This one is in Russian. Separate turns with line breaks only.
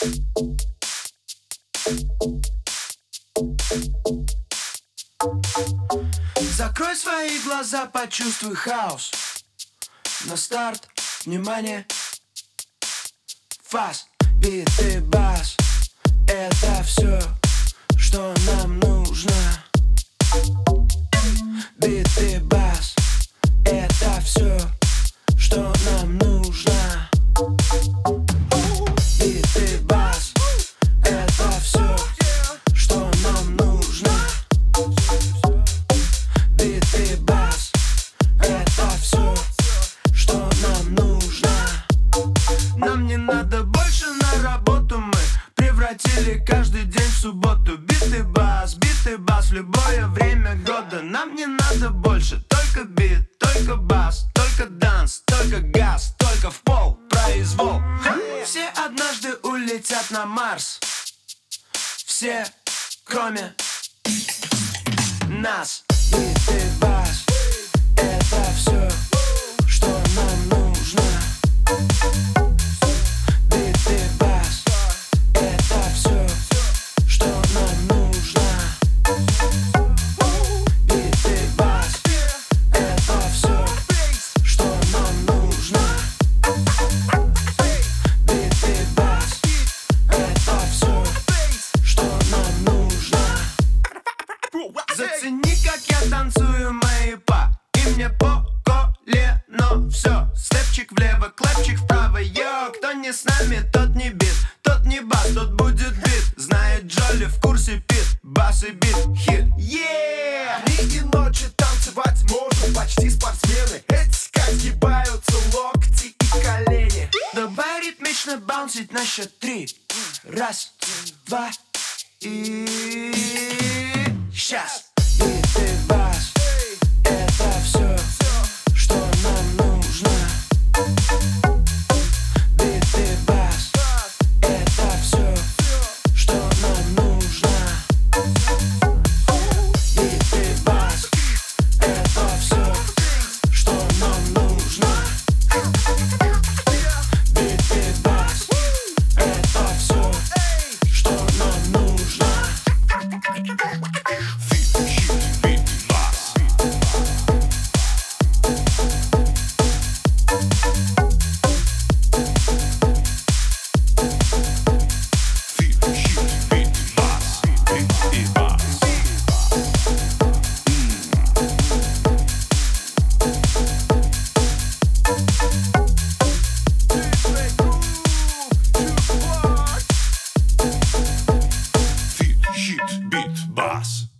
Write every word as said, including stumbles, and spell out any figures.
Закрой свои глаза, почувствуй хаос. На старт, внимание. Фас, биты, бас. Это все, что нам нужно. Биты, бас. Это все, что нам нужно. Биты, бас. Это все, что нам нужно. Биты, бас. Это все, что нам нужно. Нам не надо больше на работу, мы превратили каждый день в субботу. Биты, бас, биты, бас в любое время года. Нам не надо больше, только бит, только бас, только данс, только газ, только в пол произвол. Все однажды улетят на Марс. Все, кроме нас. Биты, бас. Это все, что нам нужно. Биты, бас. Это все, что нам нужно. Биты, бас. Это все, что нам нужно. Биты, бас. Это все, что нам нужно. Зацени, как я танцую мои па. И мне по колено все. Степчик влево, клэпчик вправо. Йо, кто не с нами, тот не бит. Тот не бас, тот будет бит. Знает Джоли, в курсе пит. Бас и бит, хит. Yeah!
Дни и ночи танцевать можно, почти спортсмены. Эти как сгибаются локти и колени.
Давай ритмично баунсить на счет три. Раз, два и... Сейчас. Биты, бас. Это все, что нам нужно. Биты, бас. Это все, что нам нужно. Биты, бас. Это все, что нам нужно. Биты, бас. Это все, что нам нужно.
Hit, beat, bass.